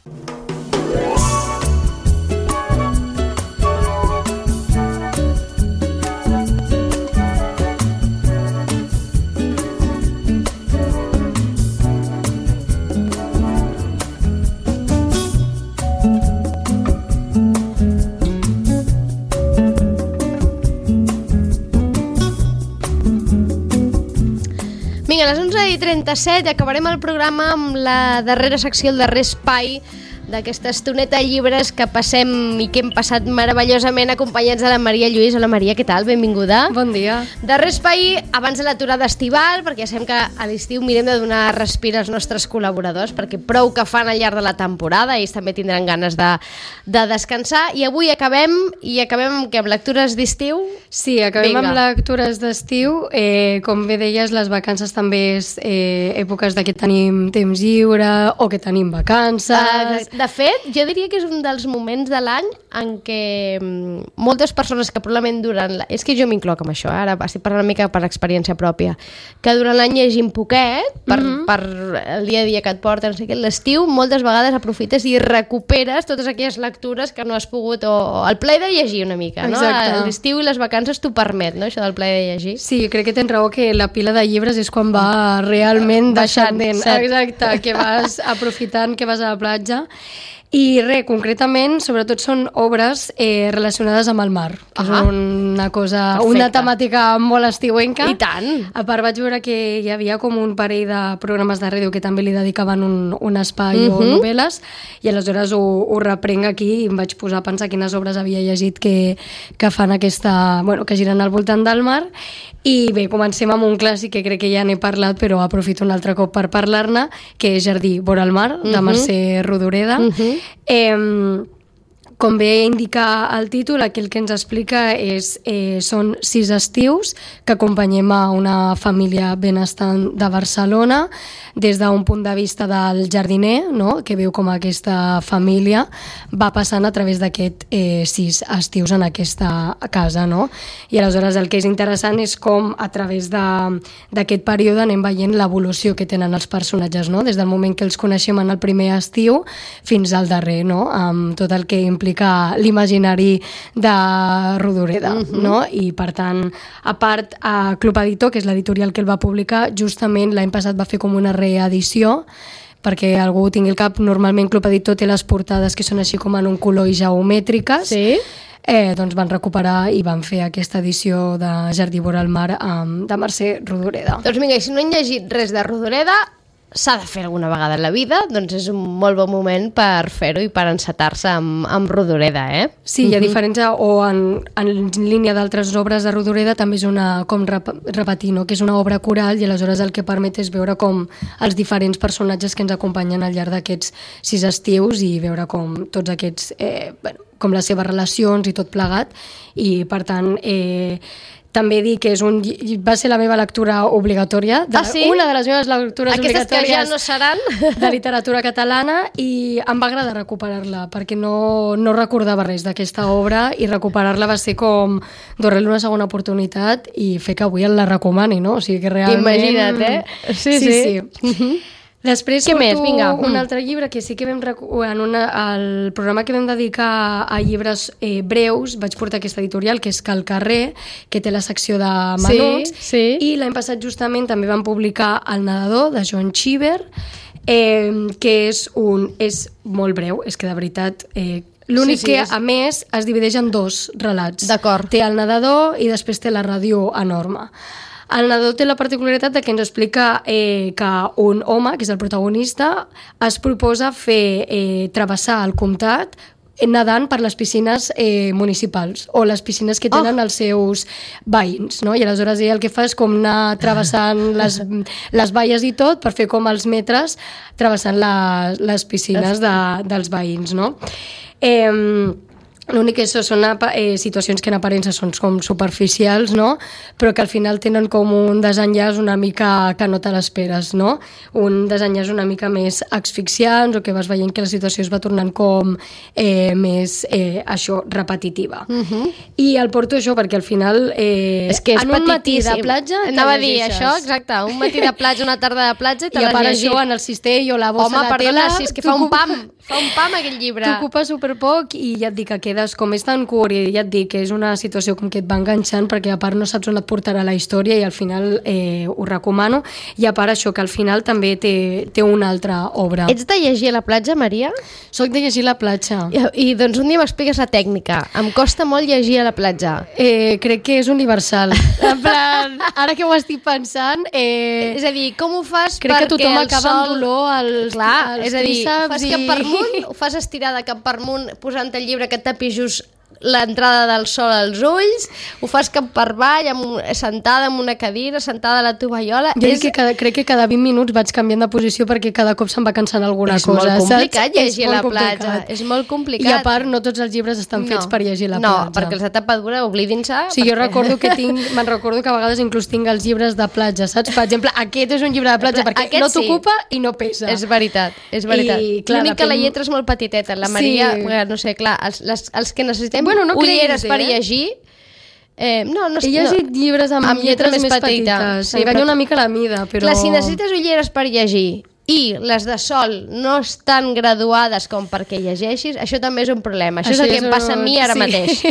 Vinga, a les 11:37 acabarem el programa amb la darrera secció, el darrer espai d'aquesta estoneta de llibres que passem i que hem passat meravellosament acompanyats de la Maria Lluís. Hola Maria, què tal? Benvinguda. Bon dia. Darrer espai abans de l'aturada estival, perquè ja sabem que a l'estiu mirem de donar respir als nostres col·laboradors, perquè prou que fan al llarg de la temporada, ells també tindran ganes de descansar, i avui acabem amb lectures d'estiu. Sí, acabem amb lectures d'estiu. Com bé deies, les vacances també és èpoques de que tenim temps lliure o que tenim vacances. De fet, jo diria que és un dels moments de l'any en què moltes persones que probablement és que jo m'incloc amb això, ara estic parlant una mica per experiència pròpia, que durant l'any llegim poquet, per el dia a dia que et porta, no sé què, l'estiu moltes vegades aprofites i recuperes totes aquelles lectures que no has pogut, o el plaer de llegir una mica, no? L'estiu i les vacances t'ho permet, no? Això del plaer de llegir. Sí, crec que tens raó que la pila de llibres és quan va realment descendent. Exacte, que vas aprofitant, que vas a la platja. I concretament, sobretot són obres relacionades amb el mar, que és una cosa, una temàtica molt estiuenca. I tant! A part vaig veure que hi havia com un parell de programes de ràdio que també li dedicaven un espai o novel·les, i aleshores ho reprenc aquí i em vaig posar a pensar quines obres havia llegit que fan aquesta... Bueno, que giren al voltant del mar. I bé, comencem amb un clàssic que crec que ja n'he parlat, però aprofito un altre cop per parlar-ne, que és Jardí vora el mar, de Mercè Rodoreda. Com bé indica el títol, aquí el que ens explica són 6 estius que acompanyem a una família benestant de Barcelona des d'un punt de vista del jardiner, no? Que veu com aquesta família va passant a través d'aquests 6 estius en aquesta casa, no? I aleshores el que és interessant és com a través d'aquest període anem veient l'evolució que tenen els personatges, no? Des del moment que els coneixem en el primer estiu fins al darrer, no? Amb tot el que implica l'imaginari de Rodoreda, no? I per tant, a part, Club Editor, que és l'editorial que el va publicar, justament l'any passat va fer com una reedició, perquè algú tingui el cap, normalment Club Editor té les portades que són així com en un color i geomètriques. Sí. Doncs van recuperar i van fer aquesta edició de Jardí vora el mar de Mercè Rodoreda. Doncs vinga, si no han llegit res de Rodoreda, s'ha de fer alguna vegada en la vida, doncs és un molt bon moment per fer-ho i per encetar-se amb Rodoreda, Sí, a diferència, o en línia d'altres obres de Rodoreda, també és una, com repetir, no? Que és una obra coral, i aleshores el que permet és veure com els diferents personatges que ens acompanyen al llarg d'aquests 6 estius i veure com tots aquests, com les seves relacions i tot plegat, i per tant... També dir que va ser la meva lectura obligatòria, una de les meves lectures obligatòries que ja no seran de literatura catalana, i em va agradar recuperar-la perquè no recordava res d'aquesta obra, i recuperar-la va ser com donar-li una segona oportunitat i fer que avui la recomani, no? O sigui que realment... Imagina't, Sí. Després porto un altre llibre que sí que vam el programa que vam dedicar a llibres breus, vaig portar aquesta editorial que és Cal Carrer, que té la secció de menuts, i l'any passat justament també van publicar El nedador, de Joan Chiver, que és molt breu, és que de veritat... L'únic que, a més, es divideix en 2 relats. D'acord. Té el nedador i després té la ràdio enorme. El nedador té la particularitat que ens explica que un home, que és el protagonista, es proposa travessar el comtat nedant per les piscines municipals o les piscines que tenen els seus veïns, no? I aleshores ell el que fa és com anar travessant les valles i tot per fer com els metres travessant les piscines dels veïns, no? L'únic que són situacions que en aparença són com superficials, no? Però que al final tenen com un desenllaç una mica que no te l'esperes, no? Un desenllaç una mica més asfixiant, o que vas veient que la situació es va tornant com més repetitiva. I el porto això perquè al final és que és en un matí de platja anava a dir això, exacte, un matí de platja, una tarda de platja, i a part això en el cistell o la bossa de tela, si és que fa un pam Fa un pam aquell llibre. T'ocupa superpoc i ja et dic que quedes, com és tan curt, i ja et dic que és una situació com que et va enganxant perquè a part no saps on et portarà la història i al final ho recomano. I a part això, que al final també té una altra obra. Ets de llegir a la platja, Maria? Soc de llegir a la platja. I doncs un dia m'expliques la tècnica. Em costa molt llegir a la platja. Crec que és universal. En plan, ara que ho estic pensant... És a dir, com ho fas crec perquè que tothom el acaba amb dolor als és a dir, tríceps fas cap per amunt, ho fas estirada cap per amunt, posant el llibre que et tapi just l'entrada del sol als ulls, ho fas cap per avall, sentada en una cadira, sentada a la tovallola... Jo crec que cada 20 minuts vaig canviant de posició perquè cada cop se'm va cansant alguna cosa. És molt complicat saps? llegir a la platja. És molt complicat. I a part, no tots els llibres estan fets per llegir a la platja. No, perquè els de tapa dura, oblidin-se. Sí, jo recordo que me'n recordo que a vegades inclús tinc els llibres de platja, saps? Per exemple, aquest és un llibre de platja perquè no t'ocupa i no pesa. És veritat, és veritat. L'únic que la lletra és molt petiteta. La Maria, no sé, clar, els que necessitem ulleres per llegir... He llegit llibres amb lletres més petites. S'enganya una mica la mida, però... Clar, si necessites ulleres per llegir i les de sol no estan graduades com perquè llegeixis, això també és un problema. Això és el que em passa a mi ara mateix.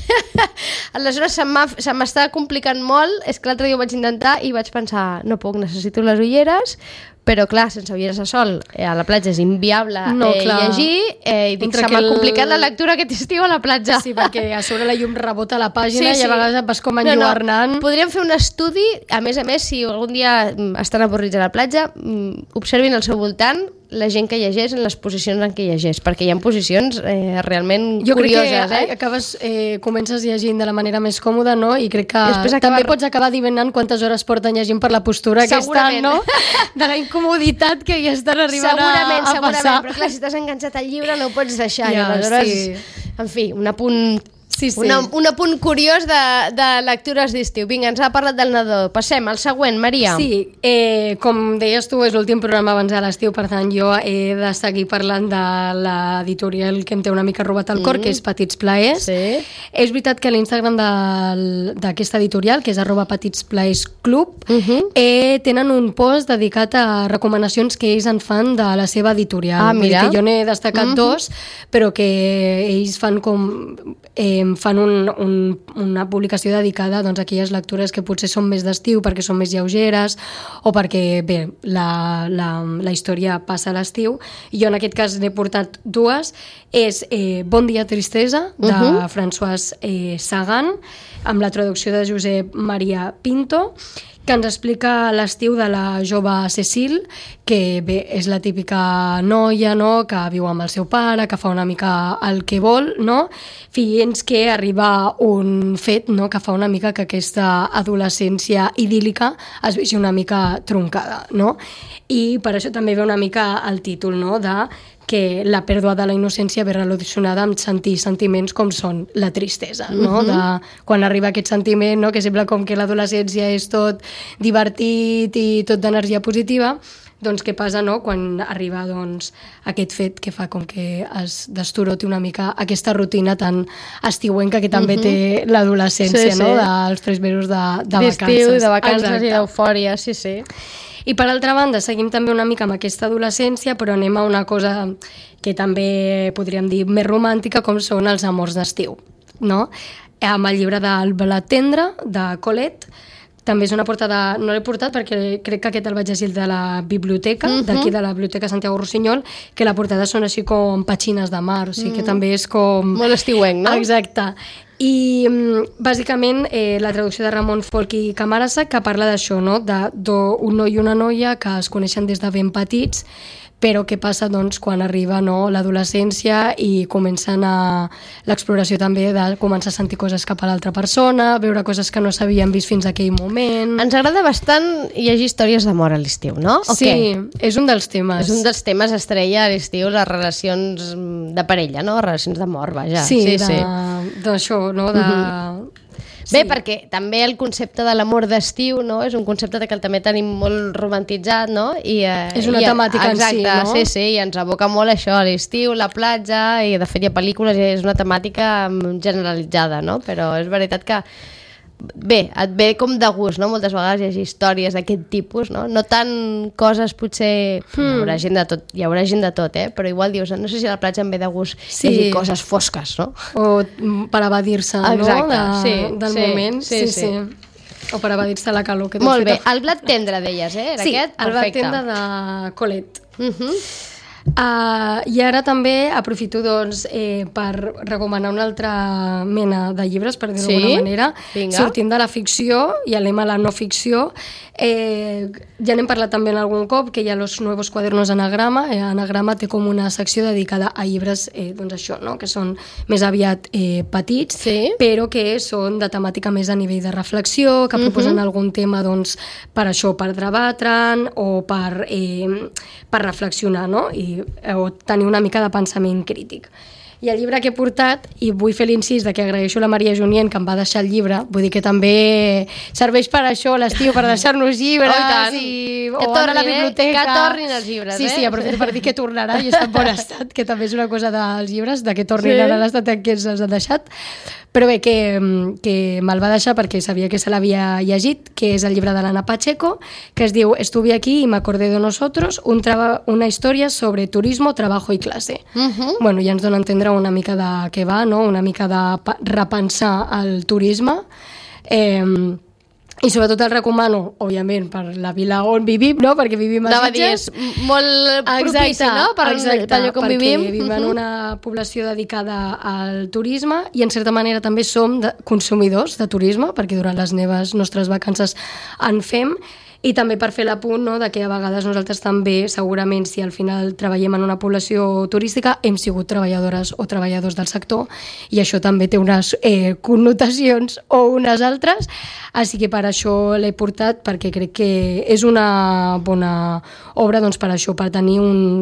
Aleshores se m'està complicant molt. És que l'altre dia ho vaig intentar i vaig pensar, no puc, necessito les ulleres, però clar, sense ulleres a sol a la platja és inviable llegir i dic, se m'ha complicat la lectura aquest estiu a la platja. Sí, perquè a sobre la llum rebota a la pàgina i a vegades et vas com enlluernant. Podríem fer un estudi, a més, si algun dia estan avorrits a la platja, observin al seu voltant la gent que llegeix en les posicions en què llegeix, perquè hi ha posicions realment curioses. Jo crec que comences llegint de la manera més còmoda, no? I crec que també pots acabar adivinant quantes hores porten llegint per la postura aquesta, no? De la incomoditat que hi estan arribant a passar. Segurament, però clar, si t'has enganxat al llibre no ho pots deixar. En fi, un apunt... Un apunt curiós de lectures d'estiu. Vinga, ens ha parlat del nadó. Passem al següent, Maria. Sí, com deies tu, és l'últim programa abans de l'estiu, per tant jo he de seguir parlant de l'editorial que em té una mica robat el cor, que és Petits Plaers. Sí. És veritat que l'Instagram d'aquesta editorial, que és @petitsplaersclub, tenen un post dedicat a recomanacions que ells en fan de la seva editorial. Mira. Que jo n'he destacat dos, però que ells fan fan una publicació dedicada a aquelles lectures que potser són més d'estiu perquè són més lleugeres o perquè, bé, la història passa a l'estiu. Jo en aquest cas n'he portat dues. És Bon dia tristesa, de François Sagan, amb la traducció de Josep Maria Pinto, que ens explica l'estiu de la jove Cecil, que bé, és la típica noia, no?, que viu amb el seu pare, que fa una mica el que vol, no?, fins que arriba un fet, no?, que fa una mica que aquesta adolescència idíl·lica es vegi una mica troncada, no? I per això també ve una mica el títol, no?, de que la pèrdua de la innocència ve relacionada amb sentir sentiments com són la tristesa, no? De quan arriba aquest sentiment, no? Que sembla com que l'adolescència és tot divertit i tot d'energia positiva, doncs què passa, no?, quan arriba aquest fet que fa com que es destoroti una mica aquesta rutina tan estiuenca que també té l'adolescència, no?, dels 3 mesos de vacances. D'estiu, de vacances i d'eufòria, sí. I per altra banda, seguim també una mica amb aquesta adolescència, però anem a una cosa que també podríem dir més romàntica, com són els amors d'estiu, no? Amb el llibre del Blat tendre, de Colette, també és una portada, no l'he portat perquè crec que aquest el vaig llegir de la biblioteca, d'aquí de la Biblioteca Santiago Rossinyol, que la portada són així com petxines de mar, o sigui que també és com... Molt estiuenc, no? Exacte. I bàsicament la traducció de Ramon Folch i Camarasa, que parla d'això, no?, d'un noi i una noia que es coneixen des de ben petits, però què passa doncs quan arriba, no, l'adolescència i comencen l'exploració també de començar a sentir coses cap a l'altra persona, veure coses que no s'havien vist fins a aquell moment. Ens agrada bastant llegir històries d'amor a l'estiu, no? Sí, és un dels temes. És un dels temes estrella a l'estiu, les relacions de parella, no? Relacions d'amor, vaja. Sí, d'això, no? Bé, perquè també el concepte de l'amor d'estiu, no?, és un concepte que també tenim molt romantitzat, no? És una temàtica en si, no? Sí, i ens aboca molt això, a l'estiu, la platja, i de fet hi ha pel·lícules, i és una temàtica generalitzada, no? Però és veritat que bé, et ve com de gust, no? Moltes vegades hi ha històries d'aquest tipus, no? No tant coses potser... Hi haurà gent de tot, però igual dius, no sé si a la platja em ve de gust llegir coses fosques, no? O per evadir-se, no? Del moment. Sí. O per evadir-se la calor que té. Molt bé, el blat tendre, deies, Era sí, aquest? El blat tendre de Colette. I ara també aprofito per recomanar una altra mena de llibres, per dir-ho d'alguna manera. Sortim de la ficció i anem a la no ficció. Ja n'hem parlat també en algun cop, que hi ha los nuevos cuadernos Anagrama. Anagrama té com una secció dedicada a llibres això, no? Que són més aviat petits, però que són de temàtica més a nivell de reflexió, que proposen algun tema per això, per debatre'n o per reflexionar, no? O tenir una mica de pensament crític. I el llibre que he portat, i vull fer l'incís de que agraeixo a la Maria Junient que em va deixar el llibre, vull dir que també serveix per això l'estiu, per deixar-nos llibres o anar a la biblioteca. Que tornin els llibres, Sí, aprofito per dir que tornarà i està en bon estat, que també és una cosa dels llibres, de que tornin a l'estat en què ens els han deixat. Però bé, que me'l va deixar perquè sabia que se l'havia llegit, que és el llibre de l'Anna Pacheco, que es diu Estuve aquí y me acordé de nosotros, una història sobre turismo, trabajo y clase. Bueno, ja ens dona a entendre una mica de què va, no? Una mica de repensar el turisme. I sobretot el recomano, òbviament, per la vila on vivim, no? Perquè vivim a Sitges. És molt propici, no? Per allò on vivim. Perquè vivim en una població dedicada al turisme i, en certa manera, també som consumidors de turisme, perquè durant les nostres vacances en fem. I també per fer l'apunt, no, de que a vegades nosaltres també, segurament, si al final treballem en una població turística, hem sigut treballadores o treballadors del sector i això també té unes connotacions o unes altres, així que per això l'he portat, perquè crec que és una bona obra per això, per tenir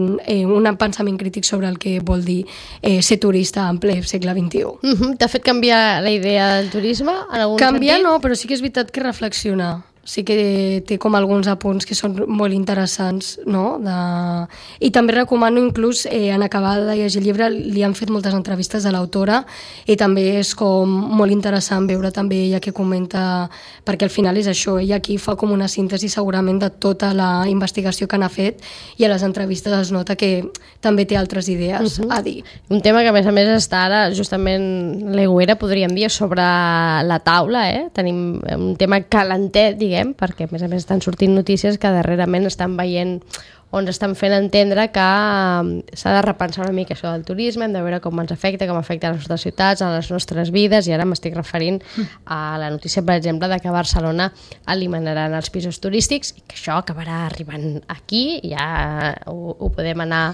un pensament crític sobre el que vol dir ser turista en ple segle XXI. T'ha fet canviar la idea del turisme en algun sentit? Canviar no, però sí que és veritat que reflexionar. Sí que té com alguns apunts que són molt interessants, no? I també recomano, inclús, en acabar de llegir el llibre, li han fet moltes entrevistes a l'autora i també és com molt interessant veure també ella que comenta, perquè al final és això, ella aquí fa com una síntesi segurament de tota la investigació que n'ha fet i a les entrevistes es nota que també té altres idees a dir. Un tema que a més està ara, justament l'Eguera, podríem dir, sobre la taula, Tenim un tema calentet, diguem, perquè a més estan sortint notícies que darrerament estan veient on estan fent entendre que s'ha de repensar una mica això del turisme, hem de veure com ens afecta, com afecta a les nostres ciutats, a les nostres vides, i ara m'estic referint a la notícia, per exemple, de que a Barcelona eliminaran els pisos turístics i que això acabarà arribant aquí, ja ho podem anar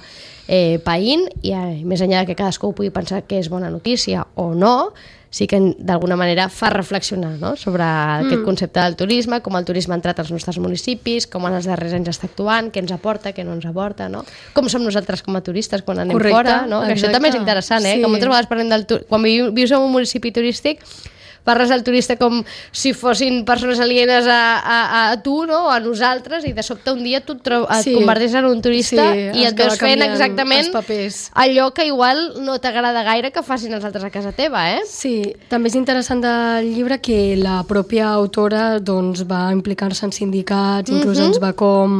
païnt, i més enllà que cadascú pugui pensar que és bona notícia o no, sí que d'alguna manera fa reflexionar, no? Sobre aquest concepte del turisme, com el turisme ha entrat als nostres municipis, com en els darrers anys està actuant, què ens aporta, què no ens aporta, no? Com som nosaltres com a turistes quan anem fora, no? Que això també és interessant, que moltes vegades parlem del quan vius en un municipi turístic parles al turista com si fossin persones alienes a tu, no? O a nosaltres, i de sobte un dia tu et converteixes en un turista i et veus fent exactament allò que igual no t'agrada gaire que facin els altres a casa teva, Sí, també és interessant del llibre que la pròpia autora va implicar-se en sindicats, inclús ens va com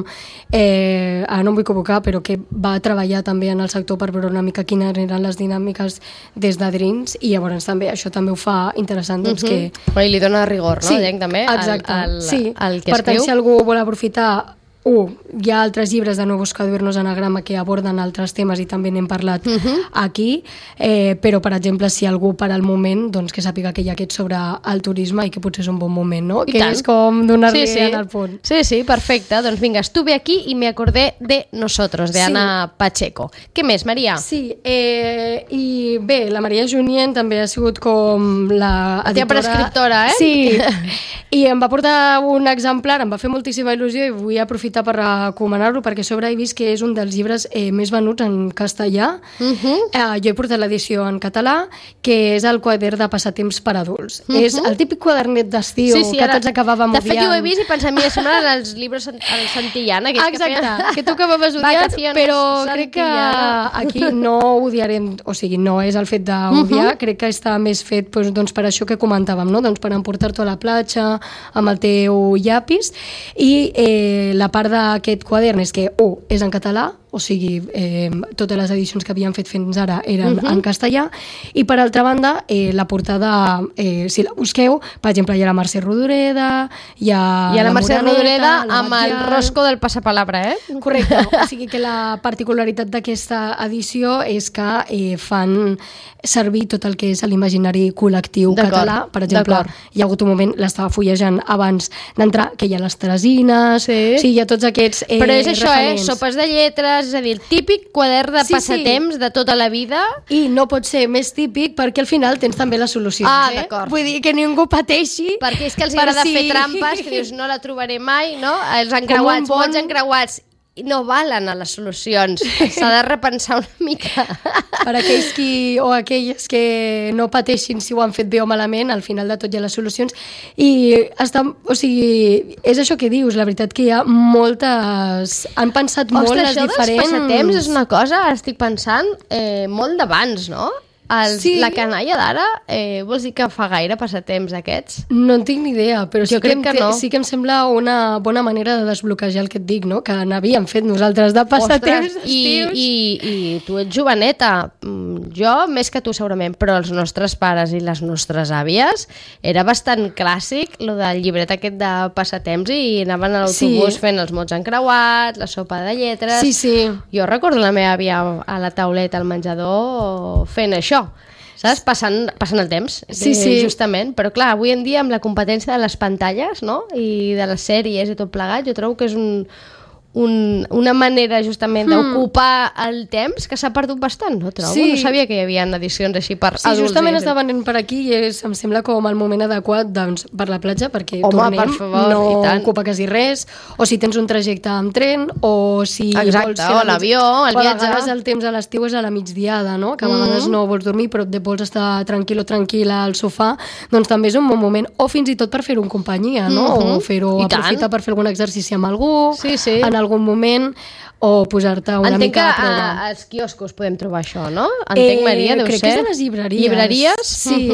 no em vull equivocar, però que va treballar també en el sector per veure una mica quines eren les dinàmiques des de dins, i llavors també això també ho fa interessant, que... I li dona rigor, no? També al que escriu. Per tant, si algú vol aprofitar, hi ha altres llibres de Nuevos Cuadernos Anagrama que aborden altres temes i també n'hem parlat aquí, però, per exemple, si algú per al moment, que sàpiga que hi ha aquest sobre el turisme i que potser és un bon moment, no? Que és com donar-li en el punt. Sí, perfecte. Doncs vinga, estuve aquí y me acordé de nosotros, de Anna Pacheco. Què més, Maria? Sí, i bé, la Maria Junient també ha sigut com la editora... prescriptora, Sí, i em va portar un exemplar, em va fer moltíssima il·lusió i vull aprofitar aprofitar per recomanar-lo, perquè a sobre he vist que és un dels llibres més venuts en castellà. Jo he portat l'edició en català, que és el quadern de passatemps per adults. És el típic quadernet d'estiu que tots acabàvem odiant. De fet, jo ho he vist i pensava, mira, semblen els llibres al Santillana. Exacte, que tu acabaves odiant, però crec que aquí no odiarem, o sigui, no és el fet d'odiar, crec que està més fet doncs, per això que comentàvem, no? Doncs per emportar-t'ho a la platja amb el teu llapis, i la part d'aquest quadern és que és en català, o sigui, totes les edicions que havien fet fins ara eren en castellà, i per altra banda, la portada, si la busqueu, per exemple, hi ha la Mercè Rodoreda, hi ha la Mercè Rodoreda amb el Batllán. rosco del passapalabra, Correcte, o sigui que la particularitat d'aquesta edició és que fan servir tot el que és l'imaginari col·lectiu català. Per exemple, hi ha hagut un moment, l'estava fullejant abans d'entrar, que hi ha les Teresines, o sigui, hi ha tots aquests però és això, referents. Sopes de lletres, és a dir, el típic quadern de passatemps de tota la vida. I no pot ser més típic perquè al final tens també les solucions. D'acord. Vull dir que ningú pateixi. Perquè és que els agrada fer trampes, que dius, no la trobaré mai, no? Els encreuats, mots encreuats, no valen a les solucions. S'ha de repensar una mica. Per aquells o aquelles que no pateixin si ho han fet bé o malament, al final de tot hi ha les solucions. I o sigui, és això que dius, la veritat que hi ha moltes... Han pensat molt les diferents... Ostres, això dels passatemps és una cosa, estic pensant, molt d'abans, no? La canalla d'ara, vols dir que fa gaire passatemps aquests? No en tinc ni idea, però sí que em sembla una bona manera de desbloquejar el que et dic, no? Que n'havíem fet nosaltres de passatemps estius. I tu ets joveneta, jo més que tu segurament, però els nostres pares i les nostres àvies era bastant clàssic lo del llibret aquest de passatemps i anaven a l'autobús fent els mots encreuats, la sopa de lletres. Sí. Jo recordo la meva àvia a la tauleta al menjador fent això, saps? Passant el temps, justament. Però clar, avui en dia amb la competència de les pantalles, no? I de les sèries i tot plegat, jo trobo que és una manera justament d'ocupar el temps que s'ha perdut bastant, no trobo? No sabia que hi havia edicions així per adults. Sí, justament estava venint per aquí i em sembla com el moment adequat doncs, per la platja, perquè tornem, no ocupa quasi res, o si tens un trajecte amb tren, o si vols fer o l'avió, el viatge. A vegades el temps a l'estiu és a la migdiada, no? Que a vegades no vols dormir però et vols estar tranquil o tranquil·la al sofà, doncs també és un bon moment, o fins i tot per fer-ho en companyia, no? O fer-ho, aprofitar per fer algun exercici amb algú, en algun moment, o posar-te una mica a prova. Entenc que als quioscos podem trobar això, no? Entenc, Maria, deu ser. Crec que és a les llibreries. Llibreries?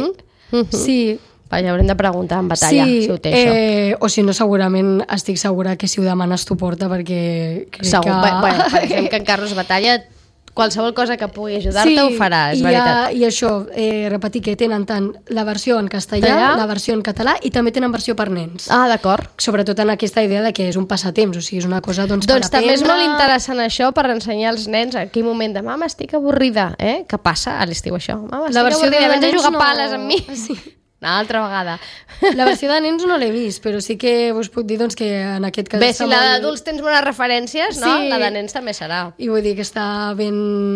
Sí. Vaja, haurem de preguntar en batalla si ho té això. O si no, segurament estic segura que si ho demanes t'ho porta, perquè crec que... Per exemple, que en Carlos Batalla qualsevol cosa que pugui ajudar-te ho farà, és veritat. I això, repetir que tenen tant la versió en castellà, la versió en català, i també tenen versió per nens. D'acord. Sobretot en aquesta idea de que és un passatemps, o sigui, és una cosa per aprendre. Doncs també és molt interessant això per ensenyar als nens en quin moment de mama, estic avorrida, Què passa a l'estiu això? Mama, estic avorrida, vens a jugar pales amb mi? Sí. Una altra vegada. La versió de nens no l'he vist, però sí que us puc dir doncs, que en aquest cas... Bé, si la d'adults tens bones referències, no? La de nens també serà. I vull dir que està ben...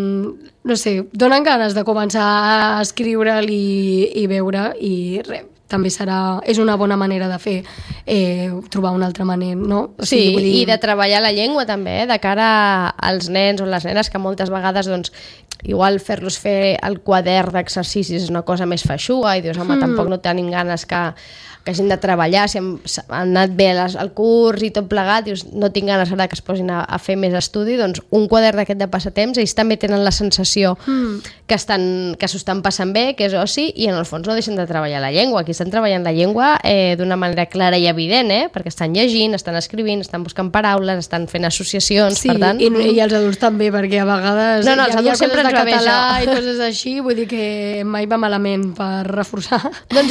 No sé, donen ganes de començar a escriure'l i veure, i res, també és una bona manera de fer, trobar una altra manera, no? O sigui, vull dir... i de treballar la llengua també, de cara als nens o les nenes, que moltes vegades doncs, igual fer-los fer el quadern d'exercicis és una cosa més feixuga i dius, home, tampoc no tenim ganes que hagin de treballar, si han anat bé al curs i tot plegat, dius, no tinc ganes ara que es posin a fer més estudi, doncs un quadern d'aquest de passatemps, ells també tenen la sensació que s'ho estan passant bé, que és oci, i en el fons no deixen de treballar la llengua. Aquí estan treballant la llengua d'una manera clara i evident, perquè estan llegint, estan escrivint, estan buscant paraules, estan fent associacions, per tant... I els adults també, perquè a vegades els adults sempre ens va bé català i coses així, vull dir que mai va malament per reforçar. Doncs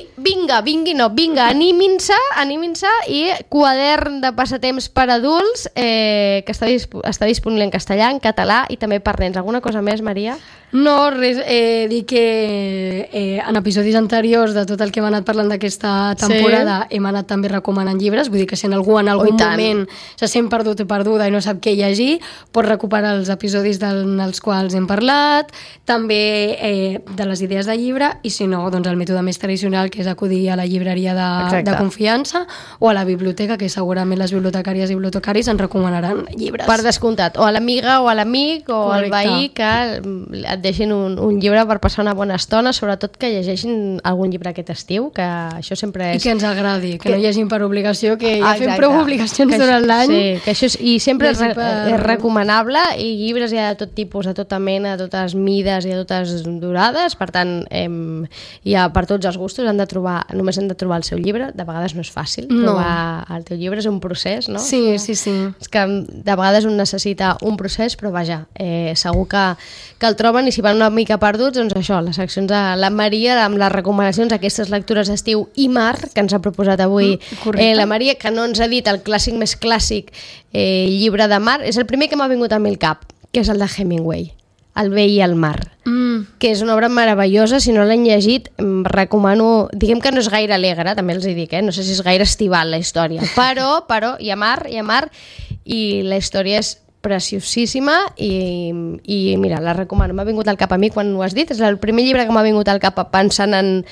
vinga, animin-se i quadern de passatemps per adults que està disponible en castellà, en català i també per nens. Alguna cosa més, Maria? No, res, dir que en episodis anteriors de tot el pel que hem anat parlant d'aquesta temporada, hem anat també recomanant llibres, vull dir que si en algú en algun moment se sent perdut o perduda i no sap què llegir, pot recuperar els episodis dels quals hem parlat, també de les idees de llibre, i si no, doncs el mètode més tradicional, que és acudir a la llibreria de confiança o a la biblioteca, que segurament les bibliotecàries i bibliotecaris ens recomanaran llibres. Per descomptat, o a l'amiga o a l'amic o al veí que et deixin un llibre per passar una bona estona, sobretot que llegeixin algun llibre aquest estiu, que això sempre és... I que ens agradi, que no llegim per obligació, que ja fem prou obligacions durant l'any. Sí, que això i sempre és recomanable, i llibres hi ha de tot tipus, de tota mena, de totes mides i de totes durades, per tant, hi ha per tots els gustos, només hem de trobar el seu llibre, de vegades no és fàcil trobar el teu llibre, és un procés, no? Sí. És que de vegades un necessita un procés, però vaja, segur que el troben, i si van una mica perduts, doncs això, les seccions de la Maria amb les recomanacions, aquestes lectures d'estiu i mar que ens ha proposat avui la Maria, que no ens ha dit el clàssic més clàssic, llibre de mar, és el primer que m'ha vingut a mi al cap, que és el de Hemingway, El vell i el mar, que és una obra meravellosa. Si no l'han llegit, recomano, diguem que no és gaire alegre, també els hi dic, no sé si és gaire estival la història, però hi ha mar, i la història és preciosíssima, i mira, la recomano. M'ha vingut al cap a mi quan ho has dit, és el primer llibre que m'ha vingut al cap pensant en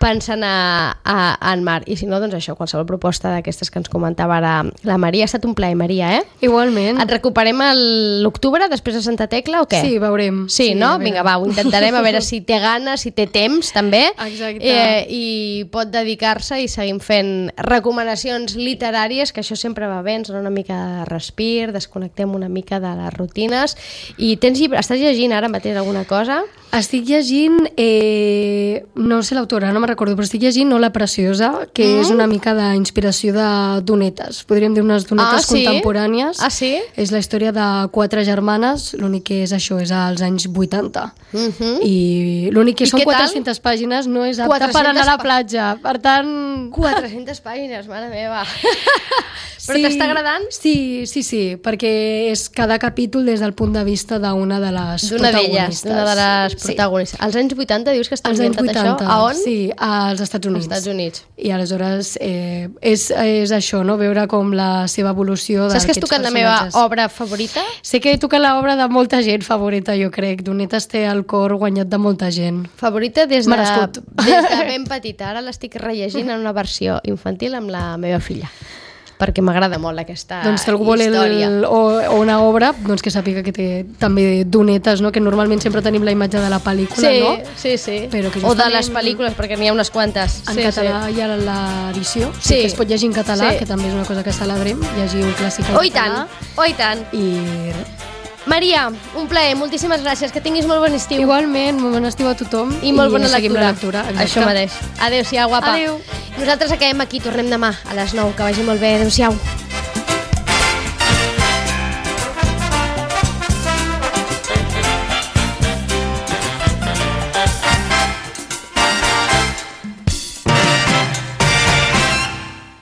mar, i si no, doncs això, qualsevol proposta d'aquestes que ens comentava ara la Maria. Ha estat un plaer, Maria, Igualment. Et recuperem l'octubre, després de Santa Tecla, o què? Sí, veurem. Sí, no? Vinga, va, ho intentarem, a veure si té ganes, si té temps, també. Exacte. I pot dedicar-se, i seguim fent recomanacions literàries, que això sempre va bé, ens dona una mica de respir, desconnectem una mica de les rutines. I estàs llegint ara mateix alguna cosa? Estic llegint, no sé l'autora, no me'n recordo, però estic llegint No la preciosa, que és una mica d'inspiració de donetes, podríem dir unes donetes contemporànies. Ah, sí? És la història de 4 germanes, l'únic que és això, és als anys 80. I l'únic que són 400 pàgines, no és apte per anar a la platja, per tant... 400 pàgines, mare meva! Però t'està agradant? Sí, perquè és cada capítol des del punt de vista d'una de les protagonistes. D'una de les protagonistes. Als anys 80 dius que està ambientat això? A on? Sí, als Estats Units. Als Estats Units. I aleshores és això, no? Veure com la seva evolució d'aquests personatges. Saps que has tocat la meva obra favorita? Sé que he tocat l'obra de molta gent favorita, jo crec. Donetes té el cor guanyat de molta gent. Favorita des de ben petita. Ara l'estic rellegint en una versió infantil amb la meva filla, perquè m'agrada molt aquesta història. Doncs si algú vol o una obra, doncs que sàpiga que té també donetes, no? Que normalment sempre tenim la imatge de la pel·lícula, no? Sí. O de les pel·lícules, perquè n'hi ha unes quantes. En català hi ha l'edició, que es pot llegir en català, que també és una cosa que celebrem, llegir un clàssic en català. Oh, i tant! Maria, un plaer, moltíssimes gràcies, que tinguis molt bon estiu. Igualment, molt bon estiu a tothom. I molt bona lectura. Exacte. Això mateix. Adéu-siau, guapa. Adéu. Nosaltres acabem aquí, tornem demà a les 9, que vagi molt bé, adéu-siau.